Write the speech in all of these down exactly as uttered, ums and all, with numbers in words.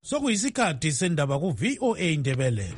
Sokuyisikhathi sendaba ku V O A Ndebele.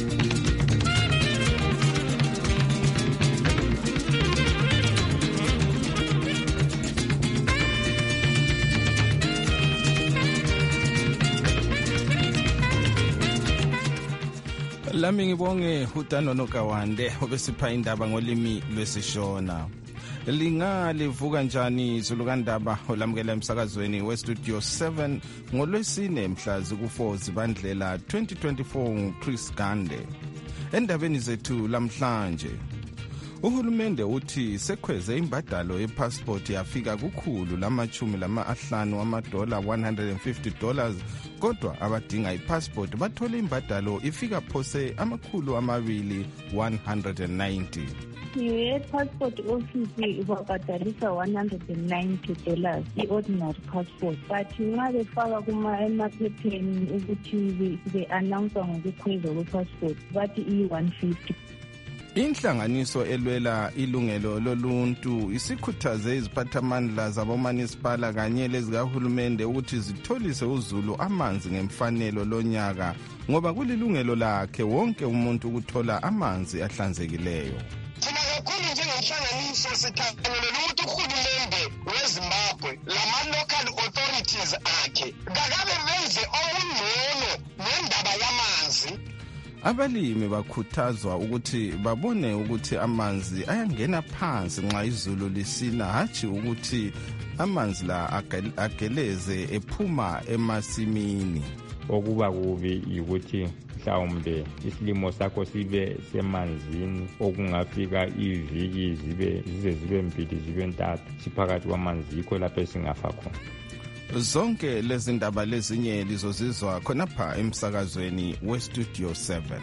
Lami ngibonge uDano Nokawande obesipha indaba ngolimi lwesishona. Linga livuka njani Zulukandaba olamukela emsakazweni we Studio seven ngolwesine mhla ziku-four Zibandlela twenty twenty-four Chris Gande. Endabeni zethu lamhlanje uhulumende uthi sekweze imbadalo yepassport yafika kukhulu lamachumi lama ahlanu amadola one hundred fifty dollars kodwa abadinga ipassport bathole imbadalo ifika phose amakhulu amabili one hundred ninety. I-passport office ibabhadalisa one hundred ninety dollars i-ordinary passport, but nxa befaka kuma-emaphepheni ukuthi be-announce ngokukhwezwa kwe-passport bathi i-one fifty. Inhlanganiso elwela ilungelo loluntu isikhuthaze iziphathamandla zabomunicipal kanye lezikahulumende ukuthi zitholise uZulu amanzi ngemfanelo lonyaka ngoba kulilungelo lakhe wonke umuntu ukuthola amanzi ahlanzekileyo. Thina kakhulu njengenhlanganiso sithangelele ukuthi uhulumende weZimbabwe lama-local authorities akhe kakabe benze okungcono ngendaba yamanzi. Abalimi bakhuthazwa ukuthi babone ukuthi amanzi ayangena phansi nxa izulu lisina hathi ukuthi amanzi la ageleze ephuma emasimini. Okuba kubi ukuthi mhlawumbe isilimo sakho sibe semanzini okungafika iviki zibe zize zibe mbili zibe ntathu siphakathi kwamanzi yikho lapho esingafa khona. Zonke lezi ndaba lezinye lizozizwa khonapha emsakazweni we Studio seven.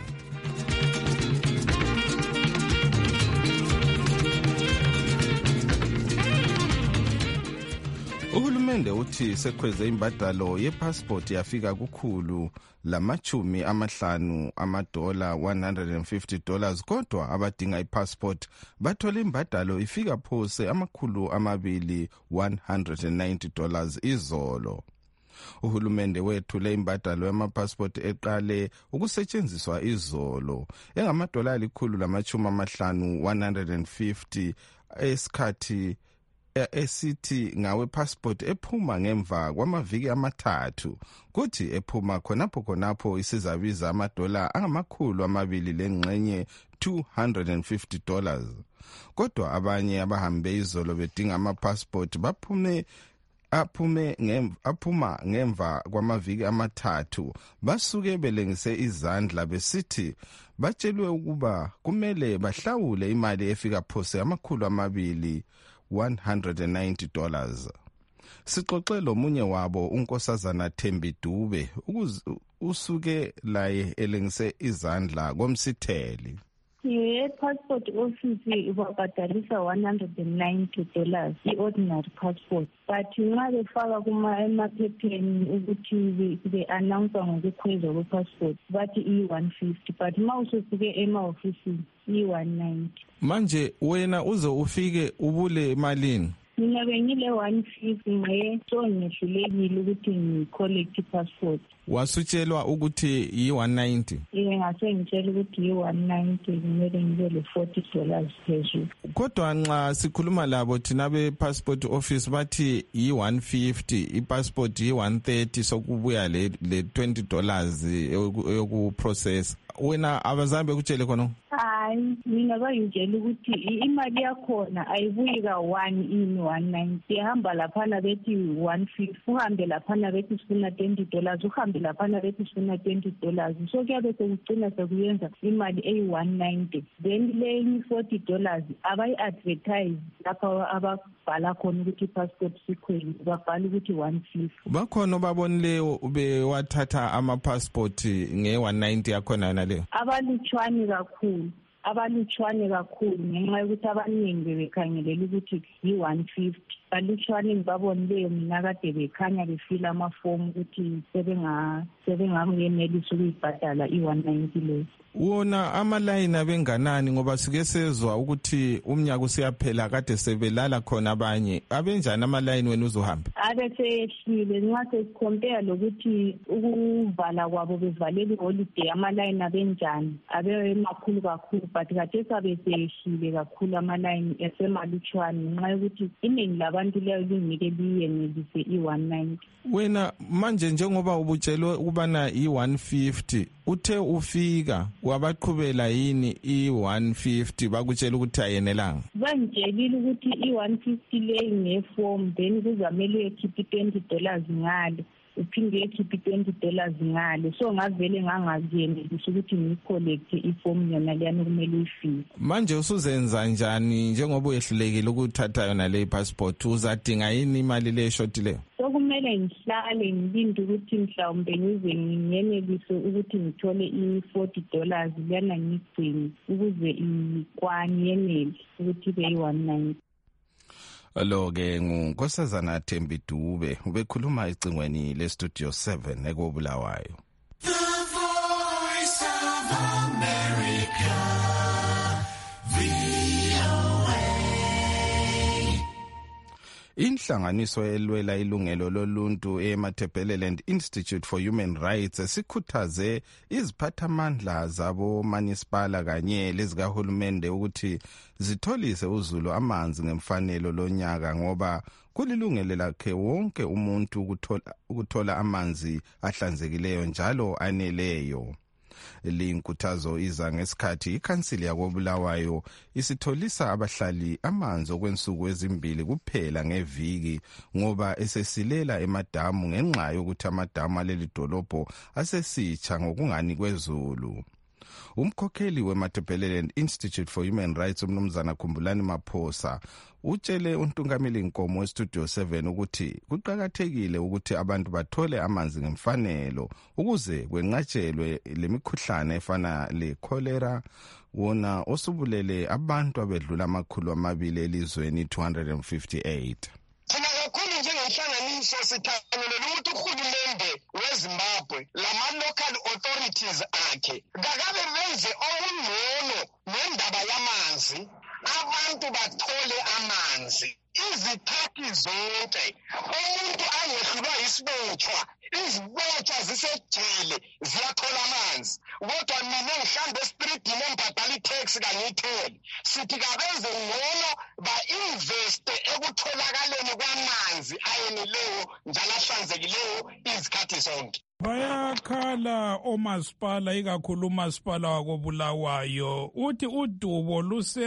Uhulumende uthi sekweze imbadalo yepassport yafika kukhulu lamachumi amahlanu amadola one hundred fifty dollars kodwa abadinga ipassport bathola imbadalo ifika phose amakhulu amabili one hundred ninety dollars izolo. Uhulumende wethule imbadalo yamapassport eqale ukusetshenziswa izolo engamadola alikhulu lamachumi amahlanu one hundred fifty esikhathi esithi ngawe passport ephuma ngemva kwamaviki amathathu kuthi ephuma khonapho khonapho isizabiza amadola angamakhulu amabili lengxenye two hundred fifty dollars kodwa abanye abahambe izolo bedinga ama passport baphume aphume ngemva aphuma ngemva kwamaviki amathathu basuke belengise izandla besithi batshelwe ukuba kumele bahlawule imali efika phose amakhulu amabili one hundred ninety dollars. Sixoxe lomunye wabo unkosazana Thembi Dube usuke laye elengise izandla komsitheli. I-passport office ibabhadalisa one hundred ninety dollars i-ordinary passport, but nxa befaka kuma-emaphepheni ukuthi be-announce ngokukhwezwa kwe-passport bathi i-one fifty, but ma usufike ema-ofisini i-one ninety. Manje wena uze ufike ubule emalini? Mina bengile one fifty nje so ngihlulekile ukuthi ngi-collect i-passport. Wasutshelwa ukuthi i-one ninety? Yebo ngase ngitshela ukuthi i-one ninety kumele ngibe le forty dollars phezulu. Kodwa nxa sikhuluma labo thina be-passport office bathi i-one fifty, i-passport i-one thirty sokubuya le le twenty dollars yokuprocess. Wena abazambe kutshele khona? Hayi, mina bayitshela ukuthi imali yakhona ayibuyi ka one in one ninety. Ihamba laphana bethi one fifty, uhambe laphana bethi sifuna twenty dollars, uhambe laphana bethi sifuna twenty dollars. So kuyabe sekucina sekuyenza imali eyi-one ninety. Then le forty dollars abayi-advertise lapha ababhala khona ukuthi passport sikhweli babhala ukuthi one fifty. Bakhona babonileyo bewathatha ama-passport nge-one ninety yakhona naleyo? Abalutshwane kakhulu. abalutshwane kakhulu ngenxa yokuthi abaningi bebekhangelela ukuthi yi-one fifty. balutshwane ngibabonileyo mina kade bekhanya befila amafomu ukuthi sebengangenelisa ukuyibhadala i-one ninety leyo. Wona amalayini abenganani ngoba sike sezwa ukuthi umnyaka usiyaphela kade sebelala khona abanye. Abenjani amalayini wena uzohamba? Abe seyehlile nxa sesicompare lokuthi ukuvala kwabo bevalela iholiday amalayini abenjani abe emakhulu kakhulu but kade sabe seyehlile kakhulu amalayini esemalutshwane ngenxa yokuthi iningi labantu leyo lingeke liyenelise i-one ninety. Wena manje njengoba ubutshelwe ukubana i-one fifty uthe ufika wabaqhubela yini i-one fifty bakutshela ukuthi ayenelanga? Bantshelile ukuthi i-one fifty leyi ngeform then kuzamele uyekhipha twenty dollars ngale uphinde uyekhipha twenty dollars ngale so ngavele ngangakuyenelisa ukuthi ngiyicollect iform yona leyana kumele uyifike. Manje usuzenza njani njengoba uyehlulekile ukuthatha yona le passport uzadinga yini imali le short leyo? Sokumele ngihlale ngilinde ukuthi mhlawumbe ngize ngingenelise ukuthi ngithole i-forty dollars lena ngigcine ukuze ikwani yenele ukuthi be one ninety. Lo ke ngunkosazana Thembi Dube ubekhuluma ecingweni le Studio seven ekobulawayo. The Voice of America. Inhlanganiso elwela ilungelo loluntu eMatabeleland Institute for Human Rights sikhuthaze iziphathamandla zabo municipal kanye lezikahulumende ukuthi zitholise uZulu amanzi ngemfanelo lonyaka ngoba kulilungelo lakhe wonke umuntu ukuthola ukuthola amanzi ahlanzekileyo njalo aneleyo. Linkuthazo iza ngesikhathi ikhansili yakobulawayo isitholisa abahlali amanzi okwensuku ezimbili kuphela ngeviki ngoba esesilela emadamu ngenxa yokuthi amadamu aleli dolobho asesitsha ngokungani kwezulu. Umkhokheli weMatabeleland Institute for Human Rights umnumzana Khumbulani Maphosa utshele uNtungameli Nkomo weStudio seven ukuthi kuqhakathekile ukuthi abantu bathole amanzi ngemfanelo ukuze kwenqatshelwe lemikhuhlane efana le cholera wona osubulele abantu abedlula amakhulu amabili elizweni two hundred fifty-eight. Thina kakhulu njengenhlanganiso sithangelela ukuthi uhulumende weZimbabwe lama-local authorities akhe kakabe benze okungcono ngendaba yamanzi abantu bathole amanzi izikhathi zonke umuntu angehlulwa yisibotshwa izibotshwa zisejele ziyathola amanzi kodwa mina ngihlamba esitridini embhadala itax kangiyitholi sithi kabenze ngcono ba-investe ekutholakaleni kwamanzi ayeneleyo njalo ahlanzekileyo izikhathi zonke. Bayakhala omasipala ikakhulu umasipala wakobulawayo uthi udubo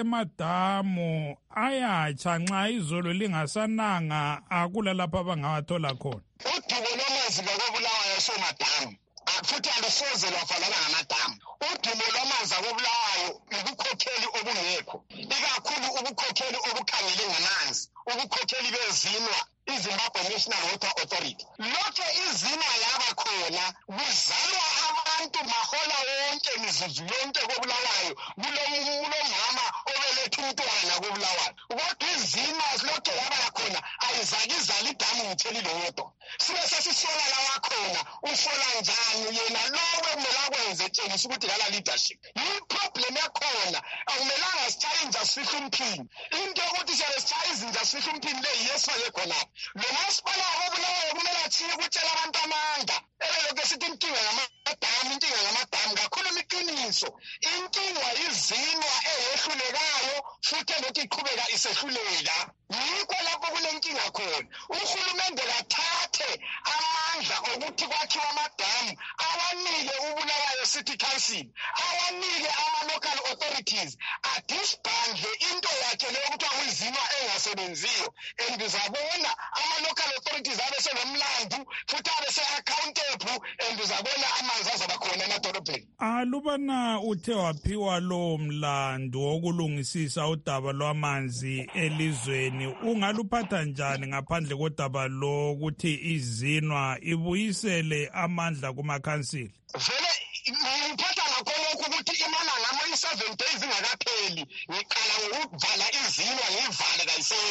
lusemadamu ayatsha nxa izulu lingasananga akula lapha abangawathola khona. Udubo lwamanzi lakobulawayo somadamu futhi alusoze lwavalana ngamadamu. Udubo lwamanzi akobulawayo ubukhokheli obungekho ikakhulu ubukhokheli obukhangele ngamanzi ubukhokheli bezinwa iZimbabwe National Water Authority. Lokho izinwa yaba khona kuzalwa abantu mahola wonke mizuzu yonke kobulawayo kulomama obelethe umntwana kobulawayo kodwa izinwa lokho yaba khona ayizakizala idamu ngitheli lodwa sibe sesisola lawa khona ufola njani yena lowe kumele akwenze tshengisa ukuthi lala leadership yiproblem yakhona akumelanga sichallenja sifihla umphini into yokuthi siyasichallenja izinja sifihla umphini le yesifake khona lo masipala wobulawayo kumele athiye ukutshela abantu amanga elelokhu sithi inkinga ngamadamu inkinga ngamadamu kakhulu iqiniso inkinga izinwa eyehlulekayo futhi lokhu iqhubeka isehluleka yikho lapho kunenkinga khona uhulumende kathathe amandla ukuthi kwakhiwa amadamu awanike ubulawayo city council awanike ama-local authorities adisbhandle into yakhe leyo ukuthi akuyizinwa engasebenziyo and uzabona ama-local authorities abe senomlandu futhi abe se-accountable and uzabona amanzi azaba khona emadolobheni. Alubana uthe waphiwa lowo mlandu wokulungisisa udaba lwamanzi elizweni ungaluphatha njani ngaphandle kodaba lokuthi izinwa ibuyisele amandla kumakhansili? Vele ngiphatha ngakholokhu ukuthi imana ngama i-seven days ingakapheli ngiqala ngokuvala izinwa ngivale kayisekho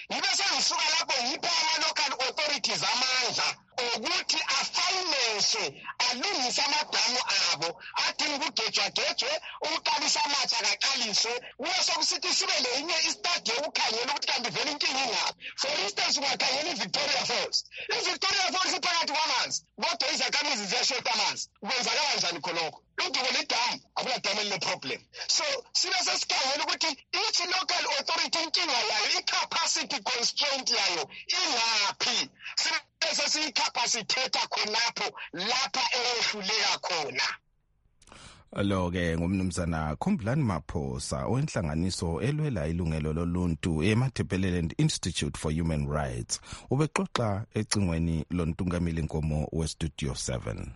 ngibe sengisuka lapho ngipha ama-local authorities amandla ukuthi afinance alungise amadamu abo adinga ukugejwagejwe ukuqalisa amatsha kaqaliswe kuye sokusithi sibe lenye istadi yokukhangela ukuthi kanti vele inkinga ingaphi. For instance ungakhangela i-Victoria Falls, i-Victoria Falls iphakathi kwamanzi kodwa izakhamizi ziyashota amanzi. Kwenzakala kanjani khonokho? Udubo ledamu akuladamu elineproblem. So sibe sesikhangela ukuthi each local authority inkinga yayo i-capacity constraint yayo ingaphi, sibe sesiyicapacitata khonapho lapha eyehluleka khona. Lo-ke ngumnumzana Khumbulani Maphosa owenhlanganiso elwela ilungelo loluntu eMatabeleland Institute for Human Rights ubexoxa ecingweni lontungameli Nkomo weStudio seven.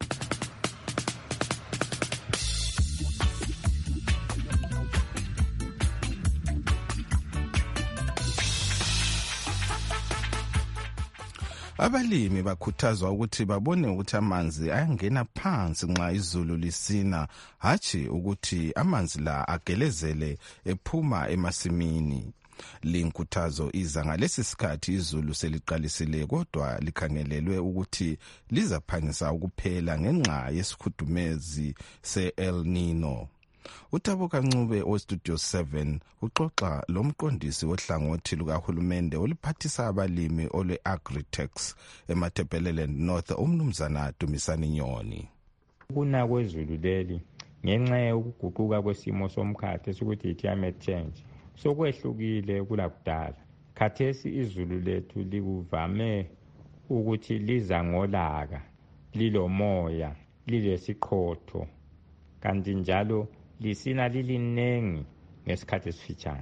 Abalimi bakhuthazwa ukuthi babone ukuthi amanzi ayangena phansi nxa izulu lisina, hathi ukuthi amanzi la agelezele ephuma emasimini. Linkuthazo iza ngalesi sikhathi izulu seliqalisile kodwa likhangelelwe ukuthi lizaphangisa ukuphela ngenxa yesikhudumezi se-El Nino. Uthabo Kancube oStudio seven uxoxa lomqondisi wohlangothi lukahulumende oluphathisa abalimi olwe-Agritex eMatabeleland North umnumzana Dumisani Nyoni. Kuna kwezulu leli ngenxa yokuguquka kwesimo somkhathi sokuthi climate change sokwehlukile kulakudala. Khathesi izulu lethu likuvame ukuthi liza ngolaka, lilomoya, lilesiqhotho, kanti njalo lisina lilinengi ngesikhathi esifitshane.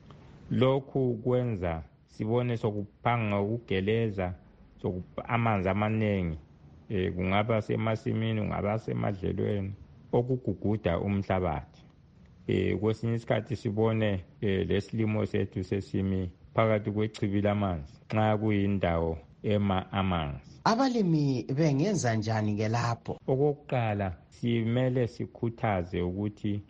Lokhu kwenza sibone sokuphanga ukugeleza amanzi amanengi eh kungaba semasimini kungaba semadlelweni okuguguda umhlabathi. Eh kwesinye isikhathi sibone lesilimo sethu sesimi phakathi kwechibi lamanzi nxa kuyindawo ema amanzi. Abalimi bengenza njani ke lapho? Okokuqala simele sikhuthaze ukuthi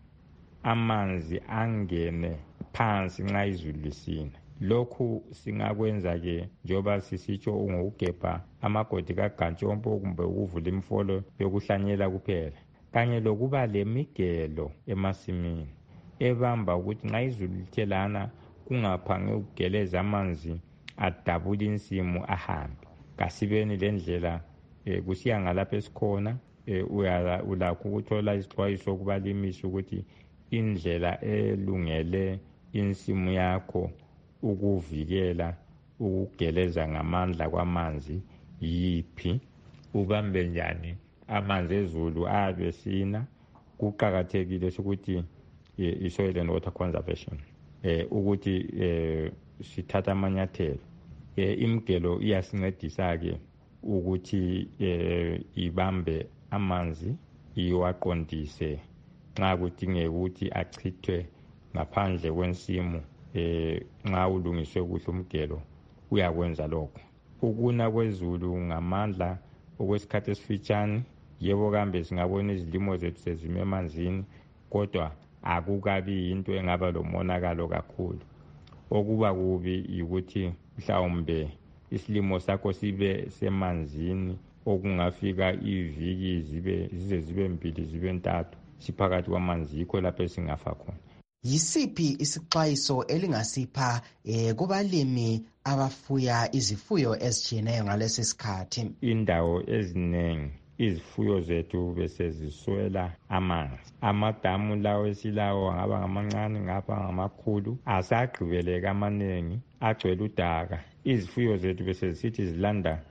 amanzi angene phansi nxa izulu lisina. Lokhu singakwenza ke njoba sisitsho ngokugebha amagodi kaGantshompo kumbe ukuvula imfolo yokuhlanyela kuphela, kanye lokuba lemigelo emasimini ebamba ukuthi nxa izulu lithelana kungaphange ukugeleza amanzi adabula insimu ahambe. Kasibeni lendlela eh, kusiya ngalapho esikhona eh, ulakho ukuthola isixwayiso kubalimisi ukuthi indlela elungele insimu yakho ukuvikela ukugeleza ngamandla kwamanzi yiphi, ubambe njani amanzi ezulu abesina. Kuqhakathekile ukuthi eh, isoil and water conservation eh, ukuthi eh, sithatha amanyathelo. Eh, imigelo iyasincedisa ke ukuthi eh, ibambe amanzi iwaqondise nxa kudingeka ukuthi achithwe ngaphandle kwensimu. Eh, nxa ulungiswe kuhle umgelo uyakwenza lokho. Ukuna kwezulu ngamandla okwesikhathi esifitshane, yebo kambe singabona izilimo zethu sezime emanzini, kodwa akukabi into engaba lomonakalo kakhulu. Okuba kubi ukuthi mhlawumbe isilimo sakho sibe semanzini okungafika iviki zibe zize zibe mbili zibe ntathu siphakathi kwamanzi, yikho lapho singafa khona. Yisiphi isixwayiso elingasipha eh, kubalimi abafuya izifuyo ezijiyeneyo ngalesi sikhathi? Indawo eziningi izifuyo zethu bese ziswela amanzi. Amadamu lawo esilawo ngaba ngamancane ngapha ngamakhulu asagqibeleka amaningi agcwele udaka. Izifuyo zethu bese zisithi zilanda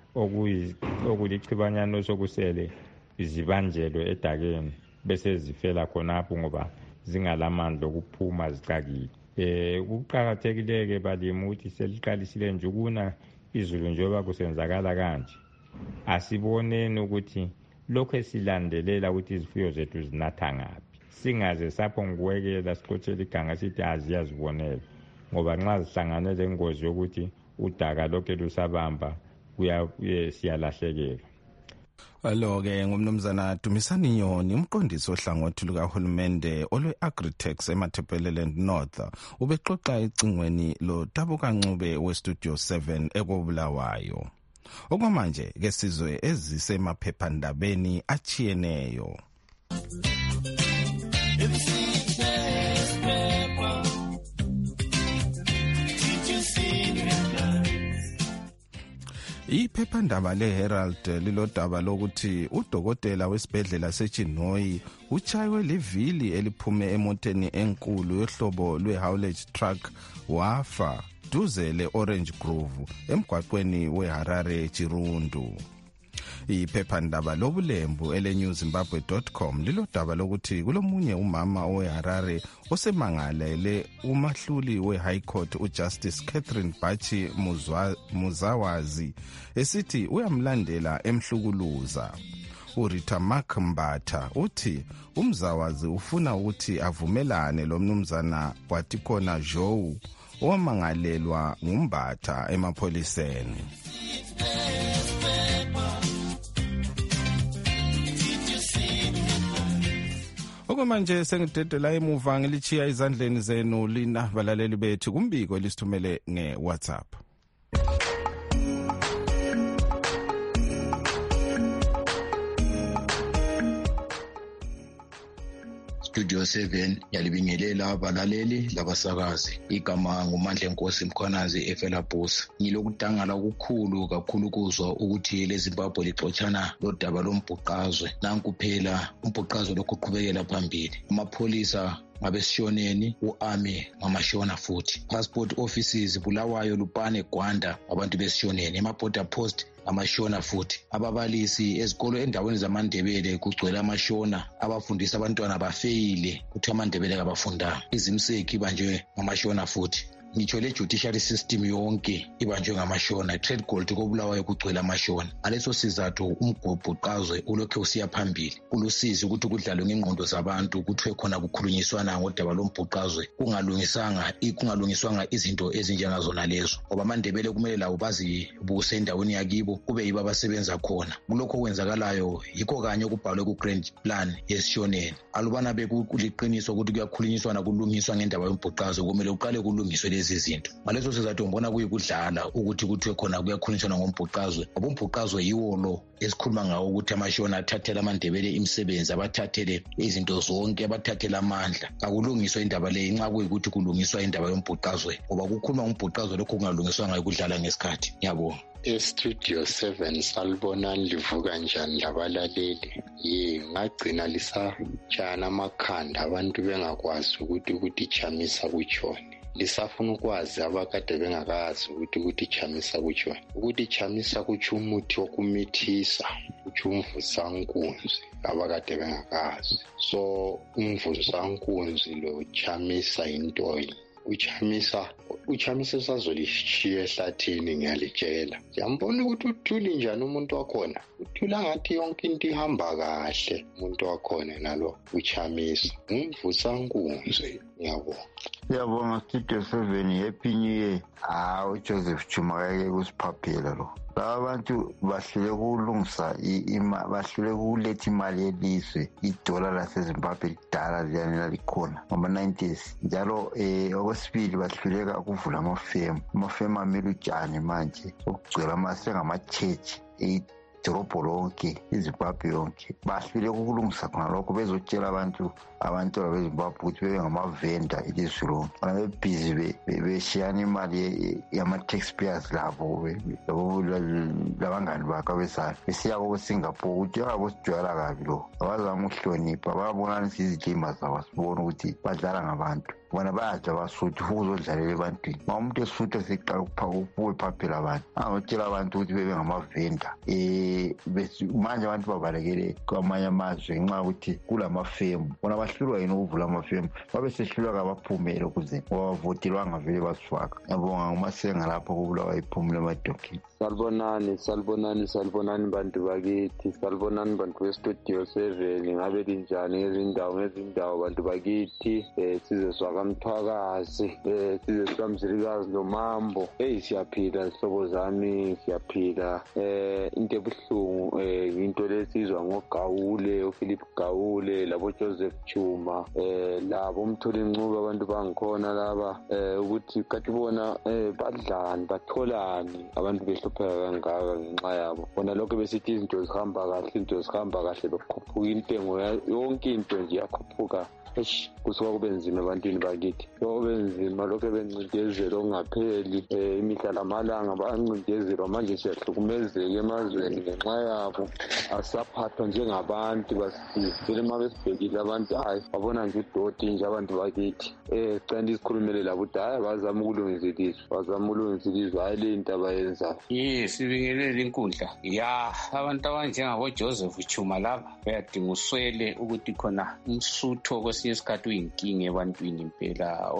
okulichibanyano sokusele zibanjelwe edakeni bese zifela khonapho ngoba zingalamandla okuphuma zicakile. Eh kuqhakathekile balimi ukuthi seliqalisile nje ukuna izulu njengoba kusenzakala kanje, asiboneni ukuthi lokho esilandelela ukuthi izifuyo zethu zinatha ngaphi, singaze sapho ngwekela siqothela iganga sithi aziyazibonela, ngoba nxa zihlanganele ingozi yokuthi udaka lokho lusabamba kuya siyalahlekela. Alo-ke ngumnumzana Dumisani Nyoni, umqondisi ohlangothi lukahulumende olwe-Agritex eMatabeleland North, ubexoxa ecingweni lo Dabuka Ncube weStudio seven ekobulawayo. Okwamanje ke sizwe ezisemaphephandabeni achiyeneyo. Iphephandaba leHerald lilodaba lokuthi udokotela wesibhedlela seChinoyi uchaywe livili eliphume emoteni enkulu yohlobo lweHowledge truck wafa duze leOrange Grove emgwaqweni weHarare Chirundu. Iphephandaba lobulembu eleNewZimbabwe dot com lilodaba lokuthi kulomunye umama oweHarare osemangalele umahluli weHigh Court uJustice Catherine Bachi Muzawazi esithi uyamlandela emhlukuluza. uRita Mark Mbatha uthi umzawazi ufuna ukuthi avumelane lomnumzana kwathi khona Joe owamangalelwa ngumbatha emapholiseni. Okwamanje sengidedela emuva ngilichiya izandleni zenu lina balaleli bethu kumbiko elisithumele ngeWhatsApp. Studio seven yalibingelela abalaleli labasakazi. Igama nguMandla Nkosi Mkhwanazi eFelabus. Ngilokudangala okukhulu kakhulu kuzwa ukuthi leZimbabwe lixoxana lodaba lombhuqazwe. Nanku phela umbhuqazwe lokuqhubekela phambili. Amapholisa ngabesishoneni, uArmy ngamashona futhi. Passport offices Bulawayo, Lupane, Gwanda abantu besishoneni. Ema-border post amashona futhi. Ababalisi ezikolo endaweni zamandebele kugcwele amashona. Abafundisa abantwana bafeyile kuthi amandebele kabafundanga. Izimseki ibanjwe ngamashona futhi. Ngitsho le judiciary system yonke ibanjwe ngamashona. Trade gold kobulawayo kugcwele amashona. Ngaleso sizathu umgobhuqazwe ulokhe usiya phambili. Kulusizi ukuthi kudlalwe ngengqondo zabantu kuthiwe khona kukhulunyiswana ngodaba lombhuqazwe kungalungisanga kungalungiswanga izinto ezinjengazona lezo. Ngoba amandebele kumele lawo bazibuse endaweni yakibo kube yibo abasebenza khona. Kulokho kwenzakalayo yikho kanye okubhalwe ku grand plan yesishoneni. Alubana bekuliqiniso ukuthi kuyakhulunyiswana kulungiswa ngendaba yombhuqazwe kumele uqale kulungiswe lezi zinto. Ngaleso sizathu ngibona kuyikudlala ukuthi kuthiwe khona kuyakhulunyiswana ngombhuqazwe. Ngoba umbhuqazwe yiwo lo esikhuluma ngawo ukuthi amashona athathele amandebele imisebenzi, abathathele izinto zonke, abathathele amandla. Akulungiswa indaba le nxa kuyikuthi kulungiswa indaba yombhuqazwe. Ngoba kukhuluma ngombhuqazwe lokho kungalungiswa ngayo kudlala ngesikhathi. Ngiyabonga. eStudio seven salibonani livuka njani labalaleli. Ye ngagcina lisatshana amakhanda abantu bengakwazi ukuthi ukuthi chamisa kutshone. Lisafuna ukwazi abakade bengakazi ukuthi ukuthi chamisa kutshone. Ukuthi chamisa kutsho umuthi wokumithisa, kutsho umvusankunzi abakade bengakazi. So umvusankunzi lo chamisa intoyi. Uchamisa uchamisa sazolishiya ehlathini ngiyalitshela. Ngiyambona ukuthi uthuli njani umuntu wakhona. Uthula ngathi yonke into ihamba kahle umuntu wakhona nalo uchamisa. Umvusankunzi ngiyabonga. Ngiyabonga Studio seven happy new year. Ah uJoseph Chumake kusiphaphela lo. Laba bantu bahlule kulungisa ima bahlule kuletha imali yelizwe idola laseZimbabwe lidala liyanela likhona ngama nineties. Njalo eh okwesibili bahluleka ukuvula amafemu. Amafemu amele utshani manje okugcwele amasenga ama church idorobho lonke iZimbabwe yonke. Bahlule ukulungisa khona lokho bezotshela abantu abantu beZimbabwe ukuthi bebe ngamavenda ilizwe lonke. Babe busy beshiyana imali yama taxpayers labo labangani bakho besayo. Besiya ko Singapore ukuthi yabo sijwayela kabi lo. Abazama ukuhlonipha babonana izidima zabo sibona ukuthi badlala ngabantu. Bona bayaja basuthi ukuzodlalela ebantwini. Umuntu esutha seqala ukuphakuphuwe phaphela abantu. Angotshela abantu ukuthi bebe ngamavenda. Eh manje abantu babalekele kwamanye amazwe nxa ukuthi kulamafemu. Bona bahlulwa yini ukuvula amafemu. Babe sehlulwa kabaphumele ukuze bavotelwa ngavele basifaka. Ngiyabonga ngumasenga lapho kubulawa iphumule emadokini. Salibonani, salibonani, salibonani bantu bakithi, salibonani bantu beStudio seven. Ngabe linjani ngezindawo ngezindawo bantu bakithi. Eh sizeswa kaMthwakazi, eh sizeswa Mzilikazi noMambo. Hey siyaphila ihlobo zami, siyaphila. Eh into ubuhlungu um into lesizwa ngogawule uphilip gawule labo-joseph chuma um labo umtholincube abantu bangikhona laba um ukuthi kathi bona um badlani batholani abantu behlupheka kangaka ngenxa yabo bona lokho besithi izinto zihamba kahle izinto zihamba kahle bekhuphuka intengo yonke into nje yakhuphuka eish kusuka kube nzima ebantwini bakithi kube nzima lokho bencindezelo okungapheli um imihla lamalanga bancindezelwa manje siyahlukumezeka emazweni ngenxa yabo asaphathwa njengabantu basivele uma besibhekile abantu hayi babona nje udoti nje abantu bakithi um canda isikhulumele labo ukuthi hayi bazama ukulungisa ilizwe bazama ukulungisa ilizwe hayi le nto abayenzayo ye sibingelela inkundla ya abantu abanjengabo-joseph chuma laba bayadinga uswele ukuthi khona umsutho kwesinye isikhathi uyinkinga ebantwini impela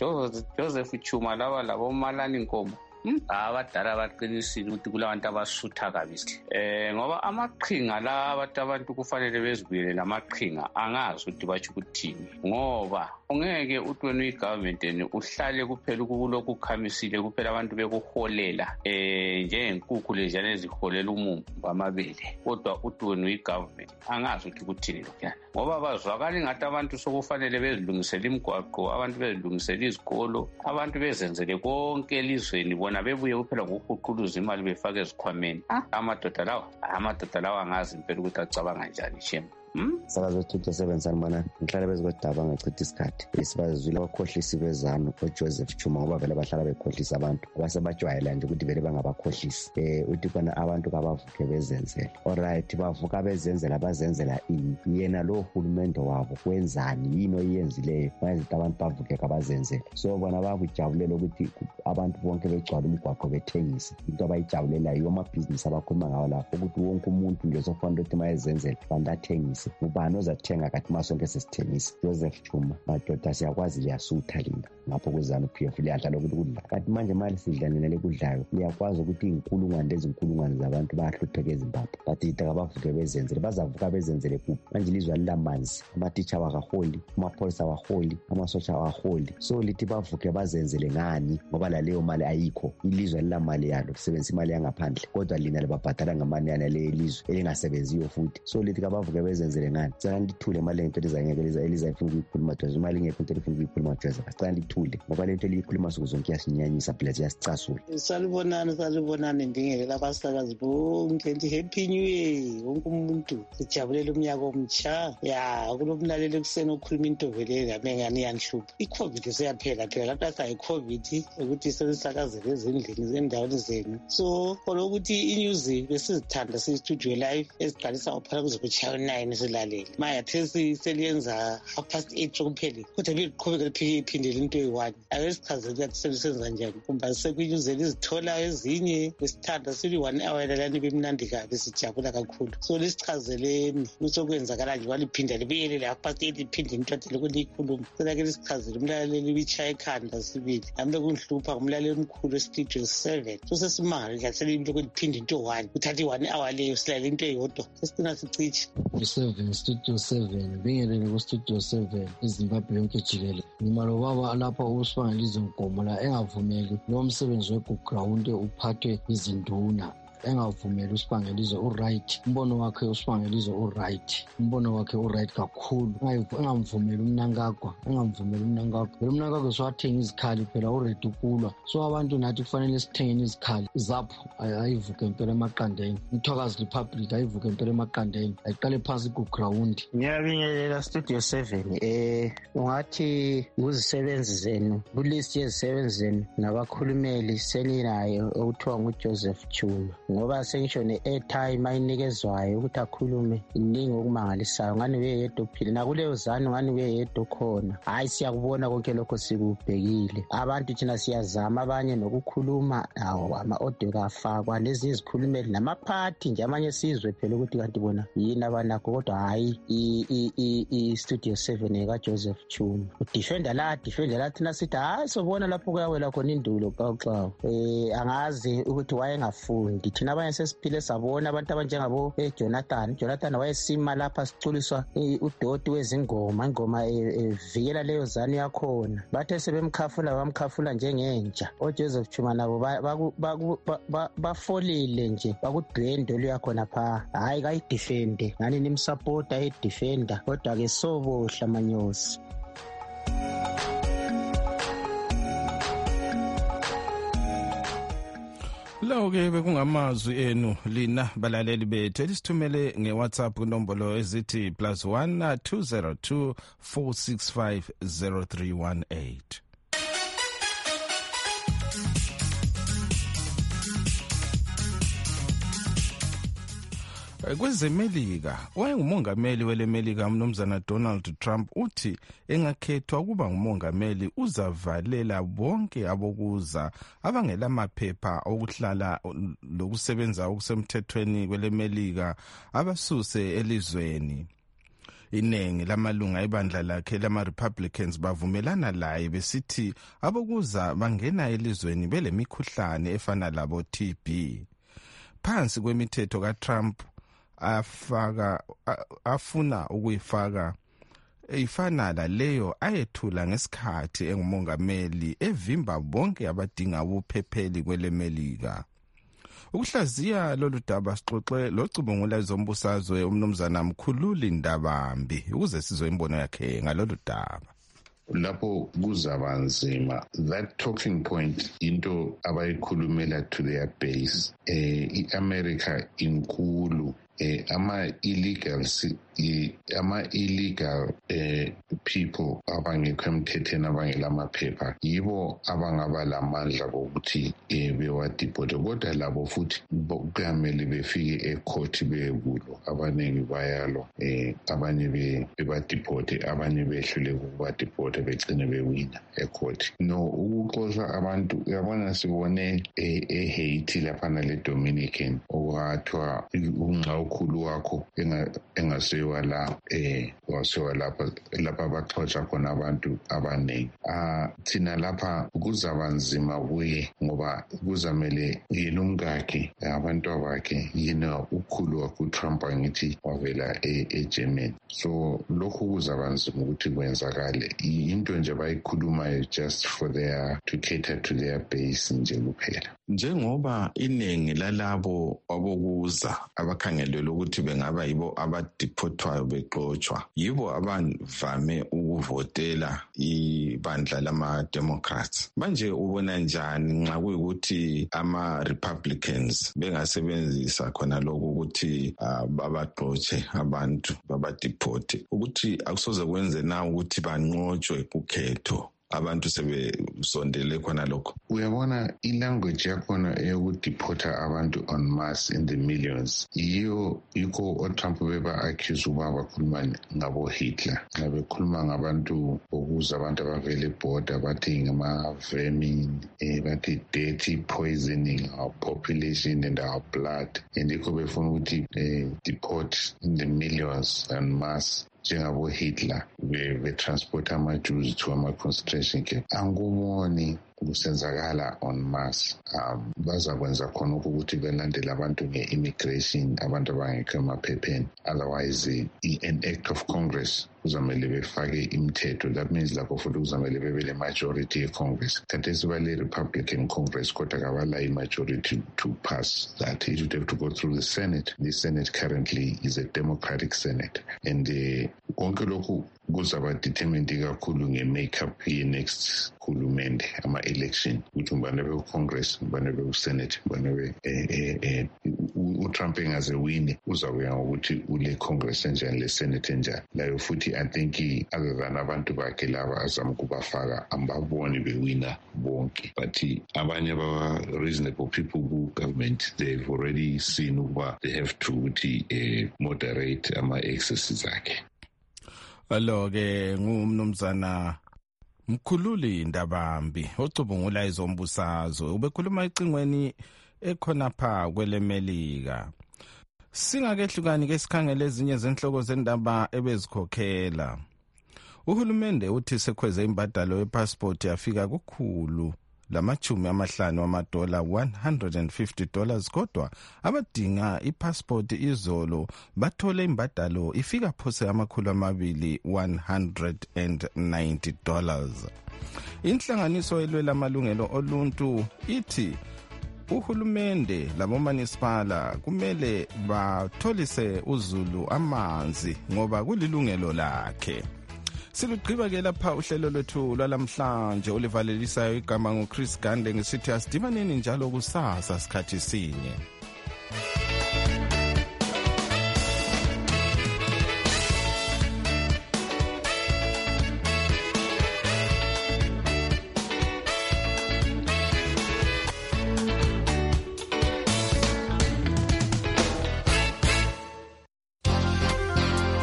joseph chuma laba labomalani nkomo abadala baqinisile ukuthi kulabantu abasutha kabisi um ngoba amaqhinga la abantu abantu kufanele bezibuyele lamaqhinga angazi ukuthi batsho ukuthini ngoba ungeke uthi wena uyi-government and uhlale kuphela ukulokhu ukhamisile kuphela abantu bekuholela um njengenkukhu leziyana eziholela umumbu amabele kodwa uthi wena uyi-government angazi ukuthi kuthini lokhuyana ngoba bazwakala ingathi abantu sokufanele bezilungisele imigwaqo abantu bezilungisele izikolo abantu bezenzele konke elizweni bona bebuye kuphela ngokuhuquluza imali befake ezikhwameni amadoda lawa amadoda lawa angazi impela ukuthi acabanga njani shema sakazi wethuthi seven sanibonani ngihlala bezikodaba ngachitha isikhathi sibazwile abakhohlisi bezanu o-joseph chuma ngoba vele bahlala bekhohlisa abantu abasebajwayela nje ukuthi vele bangabakhohlisi um uthi khona abantu kabavuke bezenzele alright bavuka bezenzela bazenzela ini yena lo hulumende wabo wenzani yini oyenzileyo mayezithi abantu bavuke kabazenzele so bona bakujabulela ukuthi abantu bonke begcwala umgwaqo bethengise into abayijabulelayo yiwo amabhizinisi abakhuluma ngawo lapho ukuthi wonke umuntu nje sofanele ukuthi mayezenzele bantu athengise ubani ozathenga kathi masonke sesithengisa joseph chuma madoda siyakwazi liyasutha lina ngapho kwezanu P F liyadlala ukuthi kudla kanti manje mali sidla nina lekudlayo liyakwazi ukuthi inkulungwane lezinkulungwane zabantu bayahlupheka eZimbabwe bathi yita kabavuke bezenzele bazavuka bezenzele kuphi manje ilizwe lilamanzi amatitsha wakaholi amapholisa wakaholi amasotsha wakaholi so lithi bavuke bazenzele ngani ngoba laleyo mali ayikho ilizwe lilamali yalo kusebenzisa imali yangaphandle kodwa lina libabhadala ngamani yana le ilizwe elingasebenziyo futhi so lithi kabavuke bezenzele ngani cela ndithule imali ngento elizangeke elizayifuna ukuyikhuluma Joyce imali ngekho into elifuna ukuyikhuluma Joyce cela ndithule ngoba lento eliyikhuluma suku zonke iyasinyanyisa phela siyasicasula salibonani salibonani ndingelela abasakazi bonke nti happy new year wonke umuntu sijabulela umnyaka omtsha ya kulomlaleli ekuseni okhuluma into vele ngamengani yanhlupha i-covid seyaphela phela lapho asayi-covid ukuthi selisakazele ezindlini zendaweni zenu so kolokuthi inews besizithanda siyi-studio live eziqalisa uphela kuze kutshayo nine silalele mayathesi seliyenza half past eight sokuphele kodwa beliqhubeka liphindele into eyi-one ake sichazele ukuthi selisenza njani kumba sekuyuzela izithola ezinye besithanda sili-one hour lalani bemnandi kabi sijabula kakhulu so lisichazeleni kusokwenzakala nje waliphinda libuyelele half past eight liphinde nithathele kuliyikhuluma selake lisichazele umlaleli bitshaye ekhanda sibili hambe kunhlupha kumlaleli omkhulu estudio seven so sesimangala seliyinto kweliphinde into one kuthatha i-one hour leyo silale into eyodwa sesicina sicitshe seven studio seven bingelele ku-studio seven ezimbabwe yonke jikelele ngimalo baba lapha usibangelize nkomo la engavumeli lo msebenzi wegugrawundi uphathwe izinduna engavumeli usibangelize uright umbono wakhe usibangelize uright umbono wakhe uright kakhulu engamvumeli umnankagwa engamvumeli umnankagwa vele umnankagwa siwathenga izikhali phela uredi ukulwa so abantu nathi kufanele sithengeni izikhali zapho ayivuke impela emaqandeni umthokazi republic ayivuke impela emaqandeni ayiqale phansi kugrawundi ngiyabingelela studio seven um ungathi kuzisebenzi zenu kulist yezisebenzi zenu nabakhulumeli seninayo okuthiwa ngujoseph chuma ngoba sengisho ne-airtime ayinikezwayo ukuthi akhulume iningi okumangalisayo ngani uyeyedwa uphile nakuleyo zanu ngani uyeyedwa khona hhayi siyakubona konke lokho sikubhekile abantu thina siyazama abanye nokukhuluma awo ama-audio kafakwa nezinye izikhulumeli namaphathi nje amanye sizwe phela ukuthi kanti bona yini abanakho kodwa hhayi i-studio seven ekajoseph chuma udifenda la difenda la thina sithi hhayi sobona lapho kuyawela khona indulo xawuxawu um angazi ukuthi wayengafundi thina abanye sesiphile sabona abantu abanjengabo Jonathan Jonathan wayesima lapha siculiswa udoti wezingoma ingoma evikela leyo zani yakhona bathe sebemkhafula bamkhafula njengenja oJoseph Chuma nabo bafolile nje bakudrendo luyakhona pha hayi kayidefende ngani nimsupporta edefender kodwa ke sobohla manyosi. Lo ke bekungamazwi enu lina balaleli bethu elisithumele ngeWhatsApp kunombolo ezithi plus one two zero two four six five zero three one eight. Kwezemelika wayengumongameli welemelika umnumzana Donald Trump uthi engakhethwa ukuba ngumongameli uzavalela bonke abokuza abangela maphepha okuhlala lokusebenza okusemthethweni kwelemelika abasuse elizweni. Inengi lamalunga ebandla lakhe lama Republicans bavumelana laye besithi abokuza bangena elizweni belemikhuhlane efana labo T B. Phansi kwemithetho kaTrump afaka afuna ukuyifaka efana laleyo ayethula ngesikhathi engumongameli evimba bonke abadinga ubuphepheli kwelemelika. Ukuhlaziya lolu daba sixoxe locubungula izombusazwe umnumzana Mkhululi Ndabambi ukuze sizwe imbono yakhe ngalolu daba. Lapho kuzaba nzima that talking point into abayikhulumela to their base eh iAmerica inkulu eh ama illegals ama illegal eh people abangekho emthethweni abangela amaphepha yibo abangaba lamandla ukuthi eh bewadiphote kodwa labo futhi kuyamele befike ecourt bekulo abaningi bayalo eh abanye bebadiphote abanye behlule ukubadiphote begcine bewina ecourt no ukuxoxa abantu yabona sibone eHaiti lapha nale Dominican okwathwa unqa ukhulu wakho engase wala eh wasiwa lapha lapha baxoxa khona abantu abaningi ah thina lapha kuzaba nzima kuye ngoba kuzamele yena umkakhe abantu abakhe yena ukhulu wakho Trump ngithi wavela eGermany so lokho kuzaba nzima ukuthi kwenzakale into nje bayikhulumayo just for their to cater to their base nje kuphela. Njengoba iningi lalabo abokuza abakhangelelwe ukuthi bengaba yibo abadiphothwayo bexoxwa yibo abavame ukuvotela ibandla lama Democrats. Manje ubona njani nxa kuyikuthi ama Republicans bengasebenzisa khona lokho ukuthi babaxoxe abantu babadiphote ukuthi akusoze kwenze na ukuthi banqotshwe kukhetho abantu sebesondele khona lokho? Uyabona ilanguage yakhona eyokudiphotha abantu on mass in the millions iyo yikho oTrump beba accuse uba bakhuluma ngabo Hitler ngabekhuluma ngabantu okuza abantu abavele border bathi ngama vermin eh bathi dirty poisoning our population and our blood and yikho befuna ukuthi eh deport in the millions and mass njengabo Hitler be-transporta ama-Jews to ama-concentration camp. Anguboni kusenzakala on mass um bazakwenza khona ukuthi belandele abantu nge-immigration abantu abangekho emaphepheni otherwise an act of Congress kuzamele befake imithetho that means lapho futhi kuzamele bebe le majority e-Congress kanti sibale Republican Congress kodwa kabala i-majority to pass that it would have to go through the Senate. The Senate currently is a Democratic Senate and konke lokhu kuzaba determined kakhulu nge-makeup ye-next khulumende ama-election ukuthi ubane be-Congress ubane be-Senate ubane be uTrump engaze wini uzakuya ngokuthi ule Congress enjani le Senate enjani layo futhi I think other than abantu bakhe laba azama ukubafaka ambaboni bewina bonke but abanye aba reasonable people ku government they've already seen ukuba they have to ukuthi uh, moderate ama-excesses akhe. Alo ke ngumnumzana Mkhululi Ndabambi ocubungula izombusazwe ubekhuluma icingweni ekhona pha kwelemelika. Singakehlukani ke sikhangele ezinye zenhloko zendaba ebezikhokhela. Uhulumende uthi sekweze imbadalo yepassport yafika kukhulu lamachumi amahlanu amadola one hundred fifty dollars kodwa abadinga ipassport izolo bathole imbadalo ifika phose amakhulu amabili one hundred ninety dollars. Inhlanganiso elwela amalungelo oluntu ithi uhulumende labomunicipala kumele batholise uZulu amanzi ngoba kulilungelo lakhe. Silugqiba ke lapha uhlelo lwethu lwalamhlanje olivalelisayo igama nguChris Gande ngisithi asidibaneni njalo kusasa sikhathi sinye.